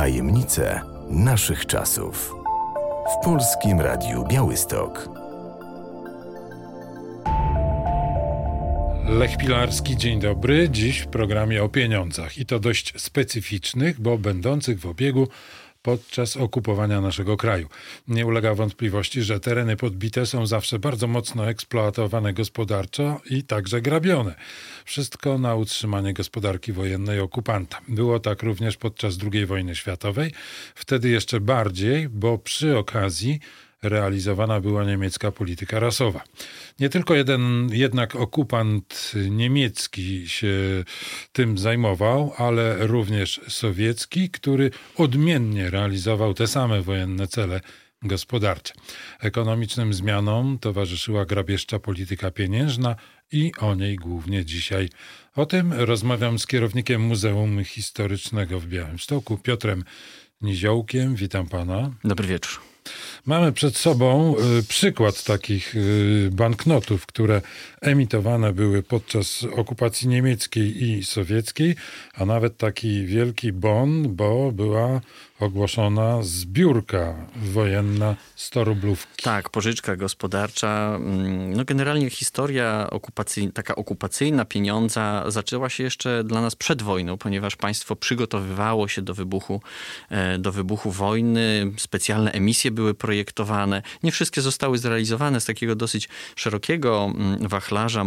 Tajemnice naszych czasów. W Polskim Radiu Białystok. Lech Pilarski, dzień dobry. Dziś w programie o pieniądzach i to dość specyficznych, bo będących w obiegu podczas okupowania naszego kraju. Nie ulega wątpliwości, że tereny podbite są zawsze bardzo mocno eksploatowane gospodarczo i także grabione. Wszystko na utrzymanie gospodarki wojennej okupanta. Było tak również podczas II wojny światowej. Wtedy jeszcze bardziej, bo przy okazji realizowana była niemiecka polityka rasowa. Nie tylko jednak okupant niemiecki się tym zajmował, ale również sowiecki, który odmiennie realizował te same wojenne cele gospodarcze. Ekonomicznym zmianom towarzyszyła grabieżcza polityka pieniężna i o niej głównie dzisiaj. O tym rozmawiam z kierownikiem Muzeum Historycznego w Białymstoku, Piotrem Niziołkiem. Witam pana. Dobry wieczór. Mamy przed sobą przykład takich banknotów, które emitowane były podczas okupacji niemieckiej i sowieckiej, a nawet taki wielki bon, bo była ogłoszona zbiórka wojenna 100 rublówki. Tak, pożyczka gospodarcza. No generalnie historia taka okupacyjna pieniądza zaczęła się jeszcze dla nas przed wojną, ponieważ państwo przygotowywało się do wybuchu wojny. Specjalne emisje były projektowane. Nie wszystkie zostały zrealizowane. Z takiego dosyć szerokiego wachlarza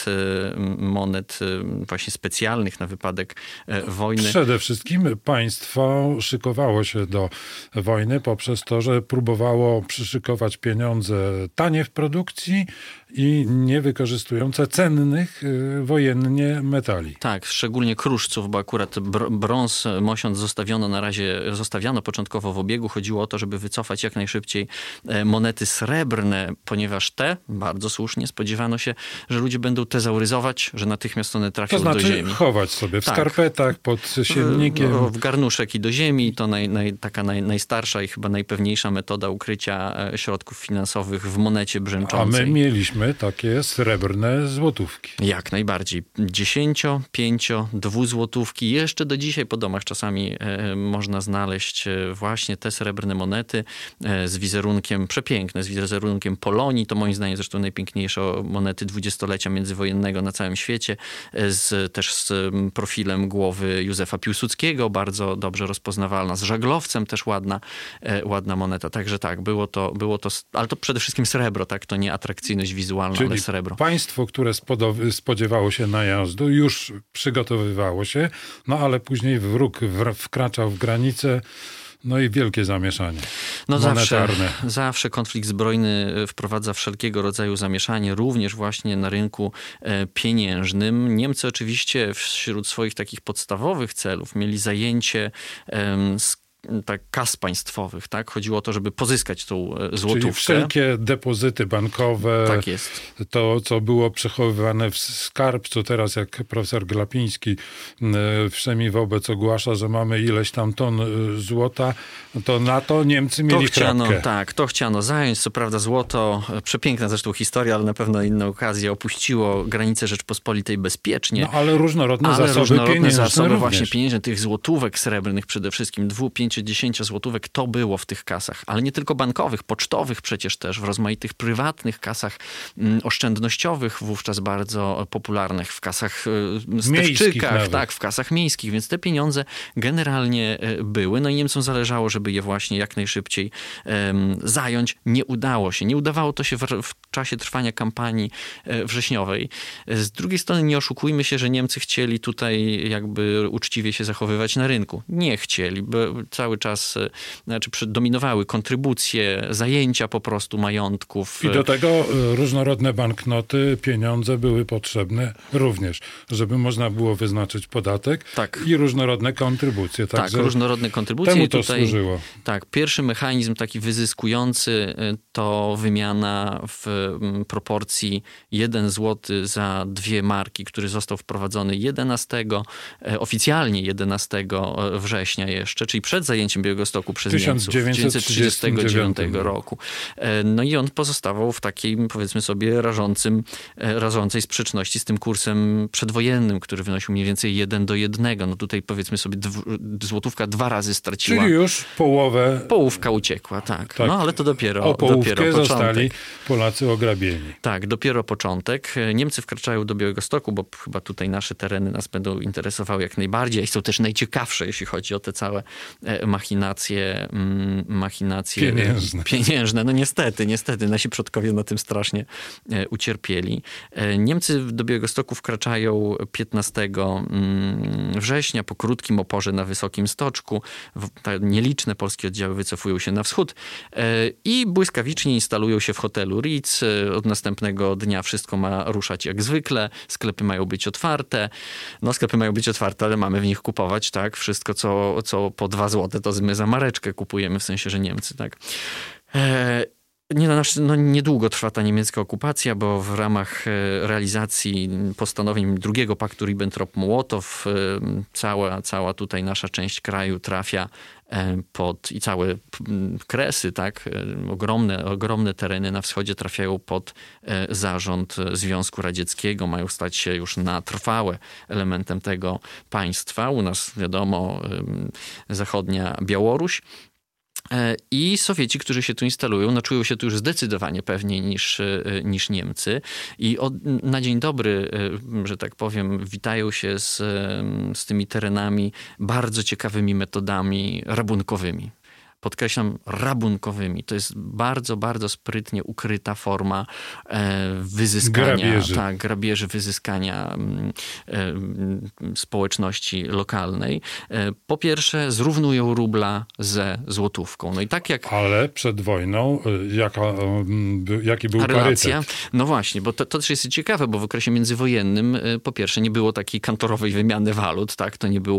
monet właśnie specjalnych na wypadek wojny. Przede wszystkim państwo szykowało się do wojny poprzez to, że próbowało przyszykować pieniądze tanie w produkcji i nie wykorzystujące cennych wojennie metali. Tak, szczególnie kruszców, bo akurat brąz, mosiąc zostawiano początkowo w obiegu. Chodziło o to, żeby wycofać jak najszybciej monety srebrne, ponieważ bardzo słusznie spodziewano się, że ludzie będą tezauryzować, że natychmiast one trafią do ziemi. Chować sobie w skarpetach, pod siennikiem. W garnuszek i do ziemi. To taka najstarsza i chyba najpewniejsza metoda ukrycia środków finansowych w monecie brzęczącej. A my mieliśmy takie srebrne złotówki. Jak najbardziej. 10, 5, 2 złotówki. Jeszcze do dzisiaj po domach czasami można znaleźć właśnie te srebrne monety z wizerunkiem, przepiękne, z wizerunkiem Polonii. To moim zdaniem zresztą najpiękniejsze monety dwudziestolecia międzywojennego na całym świecie. Też z profilem głowy Józefa Piłsudskiego, bardzo dobrze rozpoznawalna. Z żaglowcem też ładna moneta. Także tak, było to, ale to przede wszystkim srebro, tak? To nie atrakcyjność wizualna, ale srebro. Państwo, które spodziewało się najazdu, już przygotowywało się, no ale później wróg wkraczał w granice. No i wielkie zamieszanie monetarne. Zawsze konflikt zbrojny wprowadza wszelkiego rodzaju zamieszanie, również właśnie na rynku pieniężnym. Niemcy oczywiście wśród swoich takich podstawowych celów mieli zajęcie kas państwowych, tak? Chodziło o to, żeby pozyskać tą złotówkę. Czyli wszelkie depozyty bankowe, tak jest. To, co było przechowywane w skarbcu, teraz jak profesor Glapiński wszemi wobec ogłasza, że mamy ileś tam ton złota, to na to Niemcy mieli kratkę. Tak, to chciano zająć. Co prawda złoto, przepiękna zresztą historia, ale na pewno inne okazje, opuściło granice Rzeczpospolitej bezpiecznie. No ale różnorodne zasoby właśnie pieniężne, tych złotówek srebrnych przede wszystkim, 2, 5, 10 złotówek, to było w tych kasach. Ale nie tylko bankowych, pocztowych przecież też, w rozmaitych prywatnych kasach oszczędnościowych, wówczas bardzo popularnych, w kasach stewczykach, tak, w kasach miejskich, więc te pieniądze generalnie były. No i Niemcom zależało, żeby je właśnie jak najszybciej zająć. Nie udało się. Nie udawało to się w czasie trwania kampanii wrześniowej. Z drugiej strony nie oszukujmy się, że Niemcy chcieli tutaj jakby uczciwie się zachowywać na rynku. Nie chcieli, bo cały czas dominowały kontrybucje, zajęcia po prostu majątków. I do tego różnorodne banknoty, pieniądze były potrzebne również, żeby można było wyznaczyć podatek i różnorodne kontrybucje. Tak, różnorodne kontrybucje. Temu to służyło. Tak, pierwszy mechanizm taki wyzyskujący to wymiana w proporcji 1 zł za 2 marki, który został wprowadzony oficjalnie 11 września jeszcze, czyli przed zajęciem Białegostoku przez Niemców 1939 roku. No i on pozostawał w takiej, powiedzmy sobie, rażącej sprzeczności z tym kursem przedwojennym, który wynosił mniej więcej 1:1. No tutaj powiedzmy sobie złotówka 2 razy straciła. Czyli już Połówka uciekła, tak. Tak. No ale to dopiero O połówkę początek. zostali Polacy ograbieni. Tak, dopiero początek. Niemcy wkraczają do Białegostoku, bo chyba tutaj nasze tereny nas będą interesowały jak najbardziej i są też najciekawsze, jeśli chodzi o te całe machinacje pieniężne. No niestety, nasi przodkowie na tym strasznie ucierpieli. Niemcy do Białegostoku wkraczają 15 września po krótkim oporze na Wysokim Stoczku. Nieliczne polskie oddziały wycofują się na wschód i błyskawicznie instalują się w hotelu Ritz. Od następnego dnia wszystko ma ruszać jak zwykle. Sklepy mają być otwarte. No sklepy mają być otwarte, ale mamy w nich kupować, tak? Wszystko, co po 2 złote, to my za mareczkę kupujemy, w sensie, że Niemcy, tak? Niedługo trwa ta niemiecka okupacja, bo w ramach realizacji postanowień drugiego paktu Ribbentrop-Mołotow cała tutaj nasza część kraju trafia i całe Kresy, tak, ogromne tereny na wschodzie trafiają pod zarząd Związku Radzieckiego, mają stać się już na trwałe elementem tego państwa. U nas wiadomo zachodnia Białoruś. I Sowieci, którzy się tu instalują, czują się tu już zdecydowanie pewniej niż Niemcy. I na dzień dobry, że tak powiem, witają się z tymi terenami bardzo ciekawymi metodami rabunkowymi. Podkreślam, rabunkowymi. To jest bardzo, bardzo sprytnie ukryta forma wyzyskania, grabieży, wyzyskania społeczności lokalnej. Po pierwsze, zrównują rubla ze złotówką. No i tak jak... Ale przed wojną jaki był relacja? parytet? No właśnie, bo to też jest ciekawe, bo w okresie międzywojennym po pierwsze nie było takiej kantorowej wymiany walut, tak?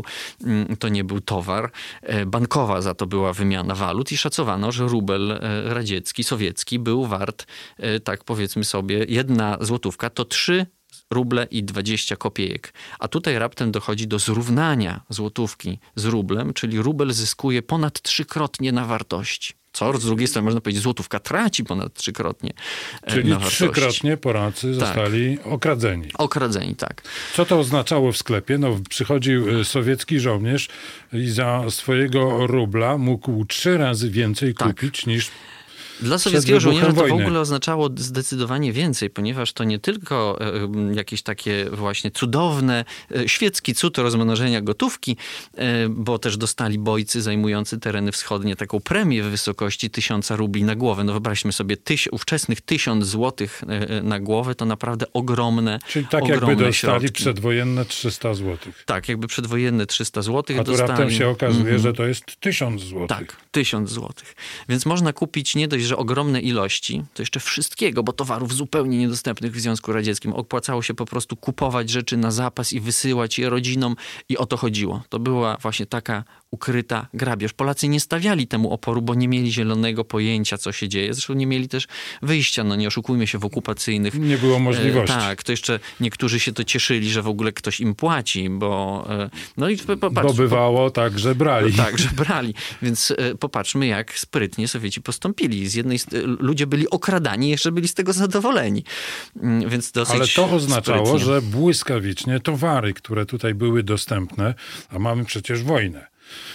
To nie był towar. Bankowa za to była wymiana walut i szacowano, że rubel radziecki, sowiecki był wart, tak powiedzmy sobie, 1 złotówka to 3 ruble i 20 kopiejek. A tutaj raptem dochodzi do zrównania złotówki z rublem, czyli rubel zyskuje ponad 3-krotnie na wartości. Co z drugiej strony można powiedzieć, złotówka traci ponad 3-krotnie Czyli na wartości. 3-krotnie Polacy zostali okradzeni. Okradzeni, tak. Co to oznaczało w sklepie? No, przychodził sowiecki żołnierz i za swojego rubla mógł 3 razy więcej kupić niż Dla sowieckiego żołnierza to w ogóle oznaczało zdecydowanie więcej, ponieważ to nie tylko jakieś takie właśnie cudowne, świecki cud rozmnożenia gotówki, bo też dostali bojcy zajmujący tereny wschodnie taką premię w wysokości 1000 rubli na głowę. No wyobraźmy sobie, ówczesnych 1000 złotych na głowę to naprawdę ogromne Czyli tak jakby dostali środki. Przedwojenne 300 złotych. Tak, jakby przedwojenne 300 złotych dostali. A tu raptem się okazuje, że to jest 1000 złotych. Tak, 1000 złotych. Więc można kupić nie dość, że ogromne ilości, to jeszcze wszystkiego, bo towarów zupełnie niedostępnych w Związku Radzieckim. Opłacało się po prostu kupować rzeczy na zapas i wysyłać je rodzinom i o to chodziło. To była właśnie taka ukryta grabież. Polacy nie stawiali temu oporu, bo nie mieli zielonego pojęcia, co się dzieje. Zresztą nie mieli też wyjścia, no nie oszukujmy się, w okupacyjnych. Nie było możliwości. Tak, to jeszcze niektórzy się to cieszyli, że w ogóle ktoś im płaci, bo... No i bo bywało tak, że brali. Tak, że brali. Więc popatrzmy, jak sprytnie Sowieci postąpili. Ludzie byli okradani, jeszcze byli z tego zadowoleni. Więc dosyć Ale to oznaczało, sprytnie. że błyskawicznie towary, które tutaj były dostępne, a mamy przecież wojnę,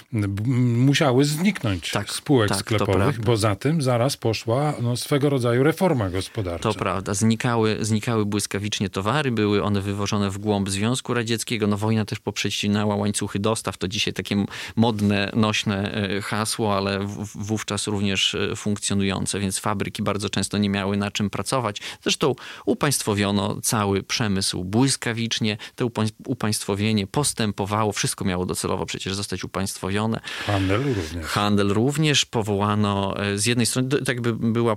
musiały zniknąć z spółek sklepowych, bo za tym zaraz poszła swego rodzaju reforma gospodarcza. To prawda. Znikały błyskawicznie towary, były one wywożone w głąb Związku Radzieckiego. No wojna też poprzecinała łańcuchy dostaw. To dzisiaj takie modne, nośne hasło, ale wówczas również funkcjonujące, więc fabryki bardzo często nie miały na czym pracować. Zresztą upaństwowiono cały przemysł błyskawicznie. To upaństwowienie postępowało. Wszystko miało docelowo przecież zostać upaństwowione. Handel również. Powołano z jednej strony, tak jakby była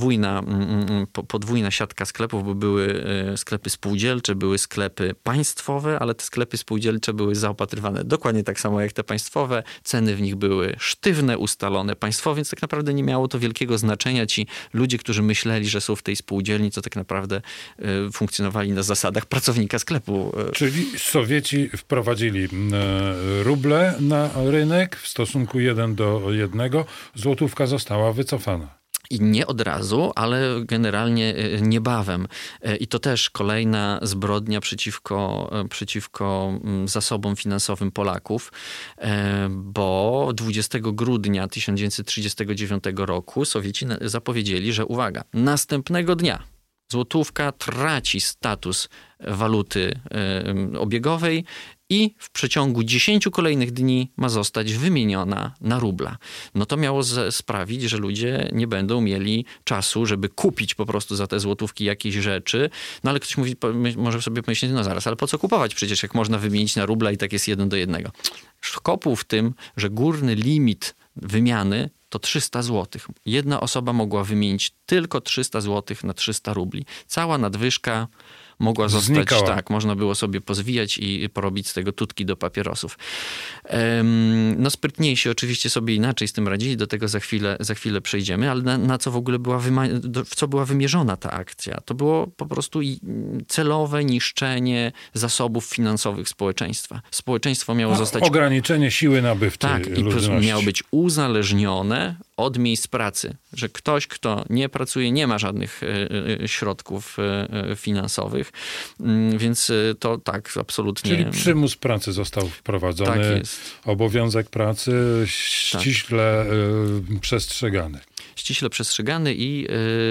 podwójna siatka sklepów, bo były sklepy spółdzielcze, były sklepy państwowe, ale te sklepy spółdzielcze były zaopatrywane dokładnie tak samo jak te państwowe. Ceny w nich były sztywne, ustalone państwowo, więc tak naprawdę nie miało to wielkiego znaczenia. Ci ludzie, którzy myśleli, że są w tej spółdzielni, to tak naprawdę funkcjonowali na zasadach pracownika sklepu. Czyli Sowieci wprowadzili ruble na na rynek w stosunku 1:1. Złotówka została wycofana. I nie od razu, ale generalnie niebawem. I to też kolejna zbrodnia przeciwko zasobom finansowym Polaków, bo 20 grudnia 1939 roku Sowieci zapowiedzieli, że uwaga, następnego dnia złotówka traci status waluty obiegowej i w przeciągu 10 kolejnych dni ma zostać wymieniona na rubla. No to miało sprawić, że ludzie nie będą mieli czasu, żeby kupić po prostu za te złotówki jakieś rzeczy. No ale ktoś może sobie pomyśleć, no zaraz, ale po co kupować przecież, jak można wymienić na rubla i tak jest 1:1. Szkopuł w tym, że górny limit wymiany to 300 zł. Jedna osoba mogła wymienić tylko 300 zł na 300 rubli. Cała nadwyżka mogła zostać, znikała. Tak, można było sobie pozwijać i porobić z tego tutki do papierosów. No sprytniejsi oczywiście sobie inaczej z tym radzili, do tego za chwilę przejdziemy, ale na co w ogóle w co była wymierzona ta akcja? To było po prostu celowe niszczenie zasobów finansowych społeczeństwa. Społeczeństwo miało zostać... Ograniczenie siły nabywczej ludności. I miało być uzależnione od miejsc pracy, że ktoś, kto nie pracuje, nie ma żadnych środków finansowych, więc to tak, absolutnie... Czyli przymus pracy został wprowadzony, tak jest. Obowiązek pracy ściśle przestrzegany. Ściśle przestrzegany i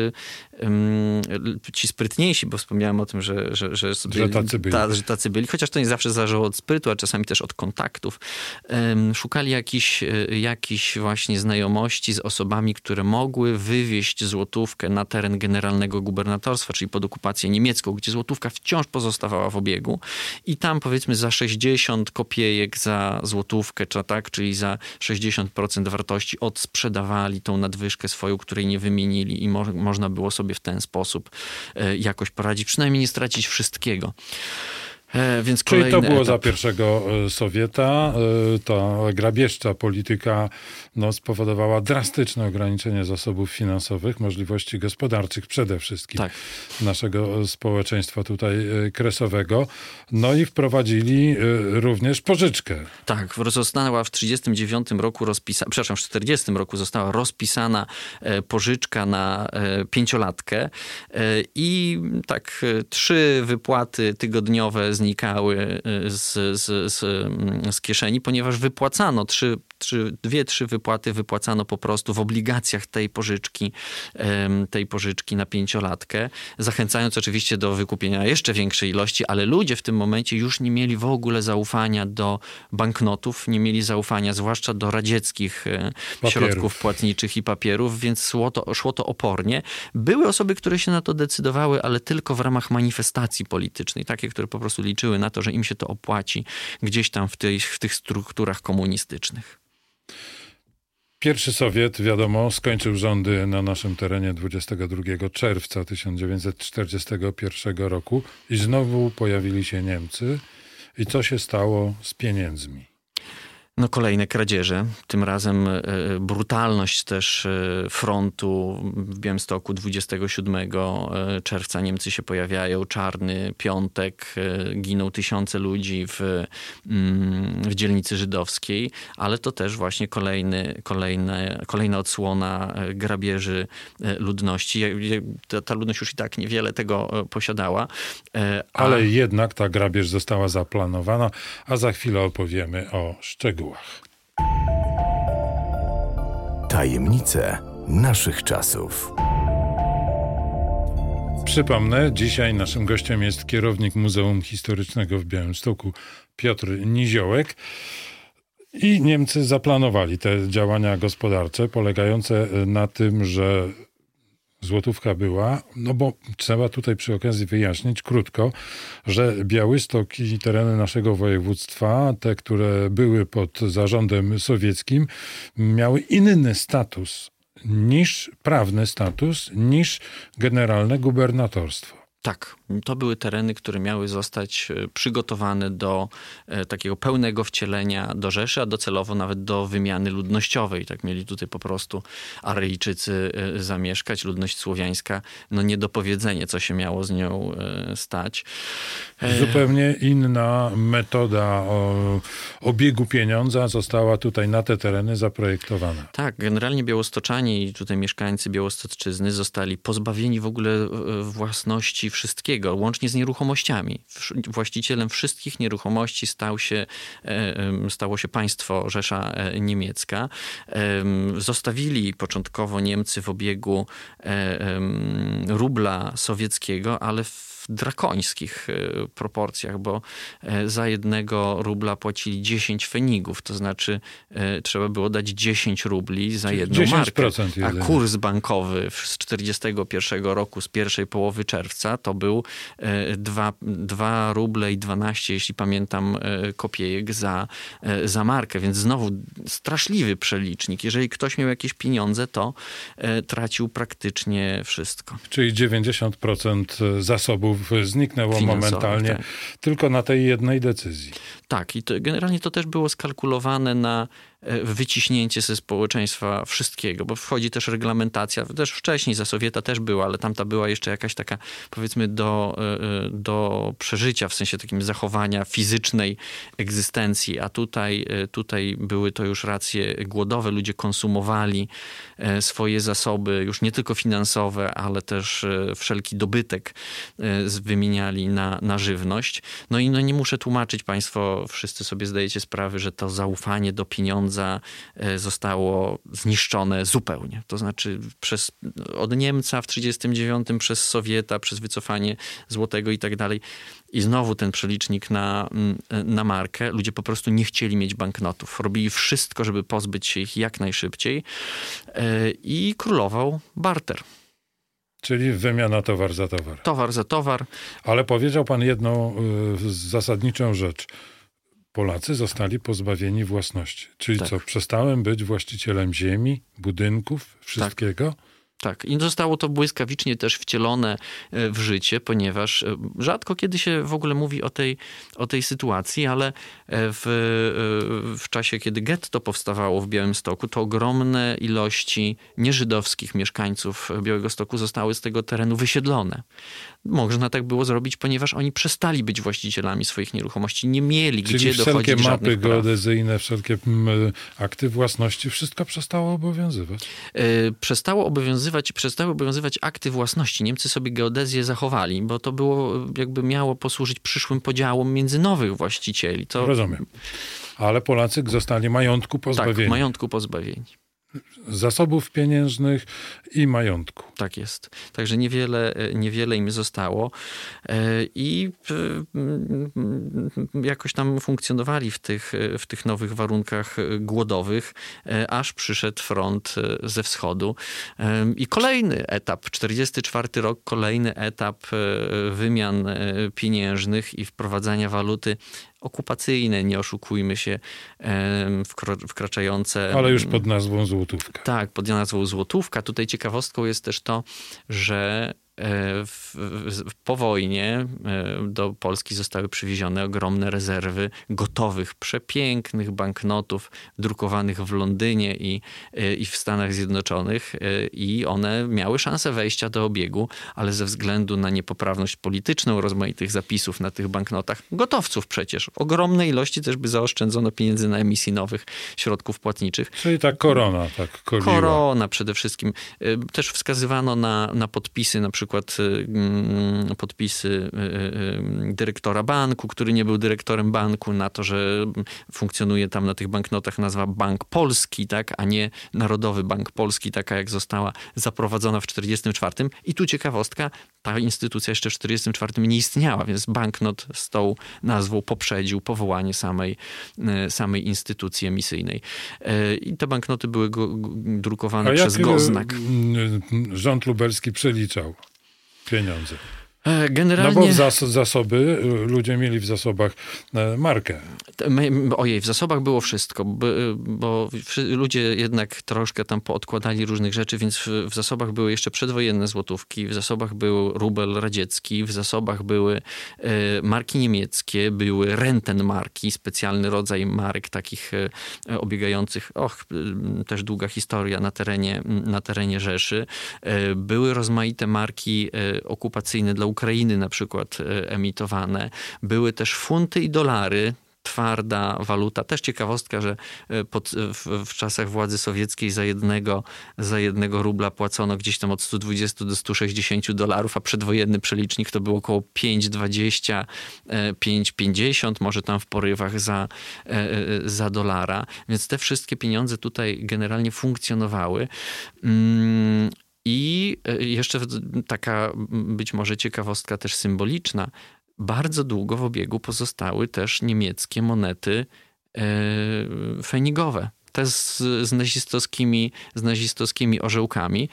ci sprytniejsi, bo wspomniałem o tym, że tacy byli, chociaż to nie zawsze zależało od sprytu, a czasami też od kontaktów, szukali jakichś właśnie znajomości z osobami, które mogły wywieźć złotówkę na teren generalnego gubernatorstwa, czyli pod okupację niemiecką, gdzie złotówka wciąż pozostawała w obiegu i tam powiedzmy za 60 kopiejek za złotówkę, czyli za 60% wartości odsprzedawali tą nadwyżkę swoją, której nie wymienili i można było sobie w ten sposób jakoś poradzić, przynajmniej nie stracić wszystkiego. Więc czyli to było etap. za pierwszego Sowieta. Ta grabieżcza polityka spowodowała drastyczne ograniczenie zasobów finansowych, możliwości gospodarczych przede wszystkim naszego społeczeństwa tutaj kresowego. No i wprowadzili również pożyczkę. Tak, została w 1939 roku w 1940 roku została rozpisana pożyczka na 5-latkę i tak 3 wypłaty tygodniowe znikały z kieszeni, ponieważ wypłacano 2-3 wypłaty wypłacano po prostu w obligacjach tej pożyczki na 5-latkę, zachęcając oczywiście do wykupienia jeszcze większej ilości, ale ludzie w tym momencie już nie mieli w ogóle zaufania do banknotów, nie mieli zaufania zwłaszcza do radzieckich środków płatniczych i papierów, więc szło to opornie. Były osoby, które się na to decydowały, ale tylko w ramach manifestacji politycznej, takie, które po prostu liczyły na to, że im się to opłaci gdzieś tam w tych strukturach komunistycznych. Pierwszy Sowiet, wiadomo, skończył rządy na naszym terenie 22 czerwca 1941 roku i znowu pojawili się Niemcy. I co się stało z pieniędzmi? No kolejne kradzieże, tym razem brutalność też frontu w Białymstoku 27 czerwca Niemcy się pojawiają, czarny piątek, giną tysiące ludzi w dzielnicy żydowskiej, ale to też właśnie kolejna odsłona grabieży ludności. Ta ludność już i tak niewiele tego posiadała. Ale jednak ta grabież została zaplanowana, a za chwilę opowiemy o szczegółach. Tajemnice naszych czasów. Przypomnę, dzisiaj naszym gościem jest kierownik Muzeum Historycznego w Białymstoku Piotr Niziołek. I Niemcy zaplanowali te działania gospodarcze polegające na tym, że złotówka była, bo trzeba tutaj przy okazji wyjaśnić krótko, że Białystok i tereny naszego województwa, te, które były pod zarządem sowieckim, miały inny prawny status niż generalne gubernatorstwo. Tak, to były tereny, które miały zostać przygotowane do takiego pełnego wcielenia do Rzeszy, a docelowo nawet do wymiany ludnościowej. Tak mieli tutaj po prostu Aryjczycy zamieszkać, ludność słowiańska, no niedopowiedzenie, co się miało z nią stać. Zupełnie inna metoda obiegu pieniądza została tutaj na te tereny zaprojektowana. Tak, generalnie białostoczanie i tutaj mieszkańcy Białostoczyzny zostali pozbawieni w ogóle własności wszystkiego, łącznie z nieruchomościami. Właścicielem wszystkich nieruchomości stało się państwo Rzesza Niemiecka. Zostawili początkowo Niemcy w obiegu rubla sowieckiego, ale w drakońskich proporcjach, bo za 1 rubla płacili 10 fenigów, to znaczy trzeba było dać 10 rubli za 1 markę. A kurs bankowy z 1941 roku, z pierwszej połowy czerwca, to był 2 ruble i 12, jeśli pamiętam, kopiejek za markę, więc znowu straszliwy przelicznik. Jeżeli ktoś miał jakieś pieniądze, to tracił praktycznie wszystko. Czyli 90% zasobów zniknęło momentalnie tak. tylko na tej jednej decyzji. Tak, i generalnie to też było skalkulowane na wyciśnięcie ze społeczeństwa wszystkiego, bo wchodzi też reglamentacja, też wcześniej za Sowieta też była, ale tamta była jeszcze jakaś taka, powiedzmy, do przeżycia, w sensie takim zachowania fizycznej egzystencji, a tutaj były to już racje głodowe, ludzie konsumowali swoje zasoby, już nie tylko finansowe, ale też wszelki dobytek wymieniali na żywność. No i nie muszę tłumaczyć, państwo wszyscy sobie zdajecie sprawę, że to zaufanie do pieniądza zostało zniszczone zupełnie. To znaczy od Niemca w 1939 przez Sowieta, przez wycofanie złotego i tak dalej. I znowu ten przelicznik na markę. Ludzie po prostu nie chcieli mieć banknotów. Robili wszystko, żeby pozbyć się ich jak najszybciej. I królował barter. Czyli wymiana towar za towar. Towar za towar. Ale powiedział pan jedną zasadniczą rzecz. Polacy zostali pozbawieni własności. Czyli tak. co, przestałem być właścicielem ziemi, budynków, wszystkiego? Tak. I zostało to błyskawicznie też wcielone w życie, ponieważ rzadko kiedy się w ogóle mówi o tej sytuacji, ale w czasie, kiedy getto powstawało w Białymstoku, to ogromne ilości nieżydowskich mieszkańców Białegostoku zostały z tego terenu wysiedlone. Można tak było zrobić, ponieważ oni przestali być właścicielami swoich nieruchomości, nie mieli czyli gdzie dochodzić wszelkie żadnych mapy geodezyjne, wszelkie akty własności, wszystko przestało obowiązywać? Przestały obowiązywać akty własności. Niemcy sobie geodezję zachowali, bo to miało posłużyć przyszłym podziałom między nowych właścicieli. Rozumiem. Ale Polacy zostali majątku pozbawieni. Tak, majątku pozbawieni. Zasobów pieniężnych i majątku. Tak jest. Także niewiele im zostało i jakoś tam funkcjonowali w tych nowych warunkach głodowych, aż przyszedł front ze wschodu. I kolejny etap, 1944 rok, kolejny etap wymian pieniężnych i wprowadzania waluty okupacyjne, nie oszukujmy się, wkraczające... Ale już pod nazwą złotówka. Tak, pod nazwą złotówka. Tutaj ciekawostką jest też to, że po wojnie do Polski zostały przywiezione ogromne rezerwy gotowych, przepięknych banknotów drukowanych w Londynie i w Stanach Zjednoczonych i one miały szansę wejścia do obiegu, ale ze względu na niepoprawność polityczną rozmaitych zapisów na tych banknotach, gotowców przecież, ogromne ilości też by zaoszczędzono pieniędzy na emisji nowych środków płatniczych. Czyli ta korona tak koliła. Korona przede wszystkim. Też wskazywano na podpisy, na przykład podpisy dyrektora banku, który nie był dyrektorem banku, na to, że funkcjonuje tam na tych banknotach nazwa Bank Polski, tak, a nie Narodowy Bank Polski, taka jak została zaprowadzona w 1944. I tu ciekawostka, ta instytucja jeszcze w 1944 nie istniała, więc banknot z tą nazwą poprzedził powołanie samej instytucji emisyjnej. I te banknoty były drukowane przez Goznak. Rząd lubelski przeliczał pieniądze? No bo zasoby, ludzie mieli w zasobach markę. Ojej, w zasobach było wszystko, bo ludzie jednak troszkę tam poodkładali różnych rzeczy, więc w zasobach były jeszcze przedwojenne złotówki, w zasobach był rubel radziecki, w zasobach były marki niemieckie, były Rentenmarki, specjalny rodzaj marek takich obiegających, też długa historia na terenie Rzeszy. Były rozmaite marki okupacyjne dla Ukrainy na przykład emitowane. Były też funty i dolary, twarda waluta. Też ciekawostka, że w czasach władzy sowieckiej za jednego rubla płacono gdzieś tam od 120 do 160 dolarów, a przedwojenny przelicznik to było około 5,20, 5,50, może tam w porywach za dolara. Więc te wszystkie pieniądze tutaj generalnie funkcjonowały. I jeszcze taka być może ciekawostka też symboliczna. Bardzo długo w obiegu pozostały też niemieckie monety fenigowe. Te z nazistowskimi orzełkami,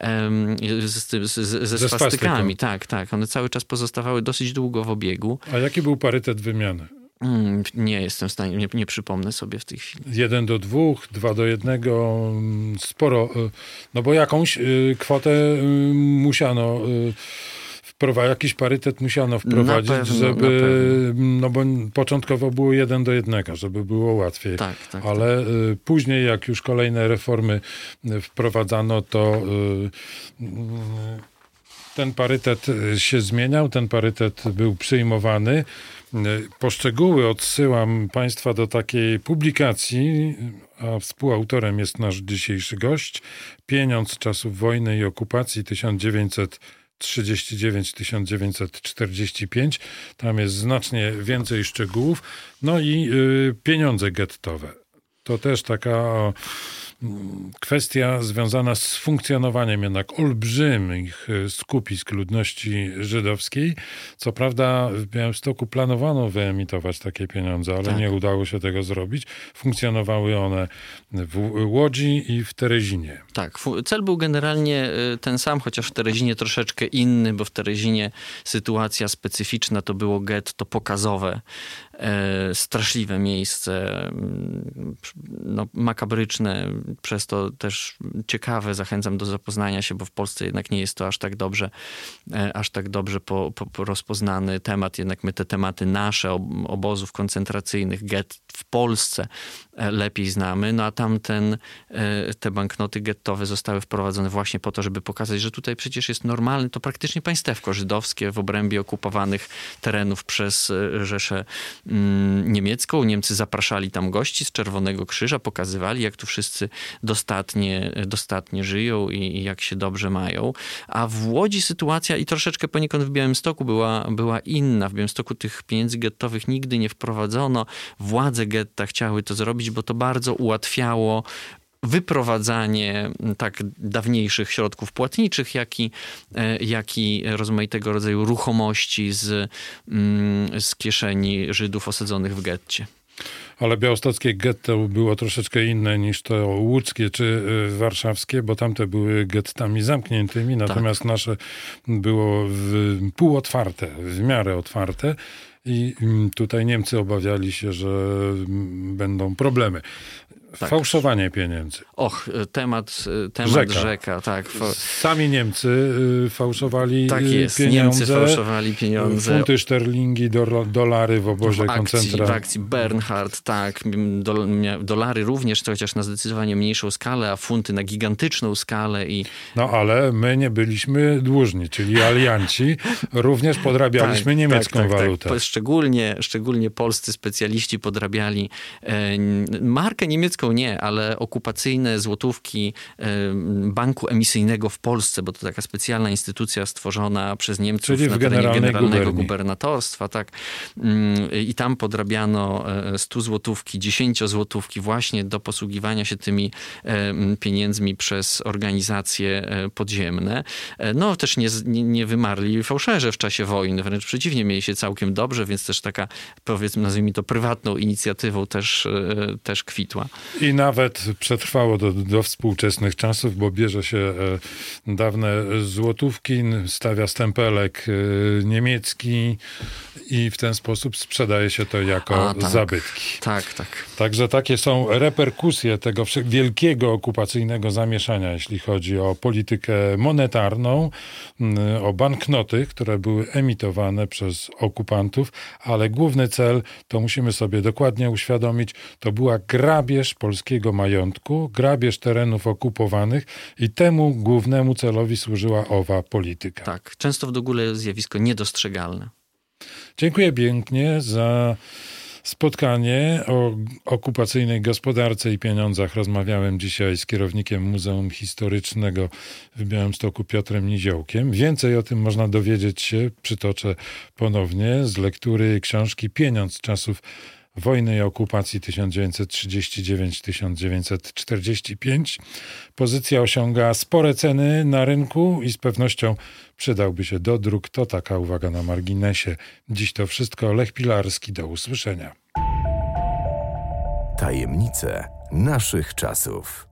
ze swastykami. Tak. One cały czas pozostawały dosyć długo w obiegu. A jaki był parytet wymiany? Nie jestem w stanie, nie przypomnę sobie w tej chwili. 1:2, 2:1, sporo. No bo jakąś kwotę musiano jakiś parytet musiano wprowadzić, no bo początkowo było 1:1, żeby było łatwiej. Tak. Ale później, jak już kolejne reformy wprowadzano, to ten parytet się zmieniał, ten parytet był przyjmowany. Poszczegóły odsyłam Państwa do takiej publikacji, a współautorem jest nasz dzisiejszy gość. Pieniądz czasów wojny i okupacji 1939-1945. Tam jest znacznie więcej szczegółów. No i pieniądze gettowe. To też taka kwestia związana z funkcjonowaniem jednak olbrzymich skupisk ludności żydowskiej. Co prawda w Białymstoku planowano wyemitować takie pieniądze, ale nie udało się tego zrobić. Funkcjonowały one w Łodzi i w Terezinie. Tak, cel był generalnie ten sam, chociaż w Terezinie troszeczkę inny, bo w Terezinie sytuacja specyficzna, to było getto pokazowe, straszliwe miejsce, makabryczne, przez to też ciekawe. Zachęcam do zapoznania się, bo w Polsce jednak nie jest to aż tak dobrze rozpoznany temat. Jednak my te tematy nasze, obozów koncentracyjnych, gett w Polsce lepiej znamy. No a te banknoty gettowe zostały wprowadzone właśnie po to, żeby pokazać, że tutaj przecież jest normalne, to praktycznie państewko żydowskie w obrębie okupowanych terenów przez Rzeszę niemiecką. Niemcy zapraszali tam gości z Czerwonego Krzyża, pokazywali, jak tu wszyscy dostatnie żyją i jak się dobrze mają. A w Łodzi sytuacja i troszeczkę poniekąd w Białymstoku była inna. W Białymstoku tych pieniędzy gettowych nigdy nie wprowadzono. Władze getta chciały to zrobić, bo to bardzo ułatwiało wyprowadzanie tak dawniejszych środków płatniczych, jak i rozmaitego rodzaju ruchomości z kieszeni Żydów osadzonych w getcie. Ale białostockie getto było troszeczkę inne niż to łódzkie czy warszawskie, bo tamte były gettami zamkniętymi, natomiast nasze było półotwarte, w miarę otwarte. I tutaj Niemcy obawiali się, że będą problemy. Tak. Fałszowanie pieniędzy. Temat rzeka. Tak. Sami Niemcy fałszowali pieniądze. Niemcy fałszowali pieniądze. Funty, szterlingi, dolary w obozie koncentracji. W akcji Bernhard, tak. Dolary również, to chociaż na zdecydowanie mniejszą skalę, a funty na gigantyczną skalę. No ale my nie byliśmy dłużni, czyli alianci. Również podrabialiśmy niemiecką walutę. Tak. Szczególnie polscy specjaliści podrabiali markę niemiecką nie, ale okupacyjne złotówki Banku Emisyjnego w Polsce, bo to taka specjalna instytucja stworzona przez Niemców na terenie generalnego gubernatorstwa. Tak. I tam podrabiano 100 złotówki, 10 złotówki właśnie do posługiwania się tymi pieniędzmi przez organizacje podziemne. No też nie wymarli fałszerze w czasie wojny, wręcz przeciwnie, mieli się całkiem dobrze, więc też taka, powiedzmy, nazwijmy to prywatną inicjatywą też kwitła. I nawet przetrwało do współczesnych czasów, bo bierze się dawne złotówki, stawia stempelek niemiecki i w ten sposób sprzedaje się to jako zabytki. Tak. Także takie są reperkusje tego wielkiego okupacyjnego zamieszania, jeśli chodzi o politykę monetarną, o banknoty, które były emitowane przez okupantów, ale główny cel, to musimy sobie dokładnie uświadomić, to była grabież polskiego majątku, grabież terenów okupowanych i temu głównemu celowi służyła owa polityka. Tak, często w ogóle zjawisko niedostrzegalne. Dziękuję pięknie za spotkanie o okupacyjnej gospodarce i pieniądzach. Rozmawiałem dzisiaj z kierownikiem Muzeum Historycznego w Białymstoku Piotrem Niziołkiem. Więcej o tym można dowiedzieć się, przytoczę ponownie, z lektury książki Pieniądz czasów wojny i okupacji 1939-1945. Pozycja osiąga spore ceny na rynku i z pewnością przydałby się dodruk. To taka uwaga na marginesie. Dziś to wszystko. Lech Pilarski. Do usłyszenia. Tajemnice naszych czasów.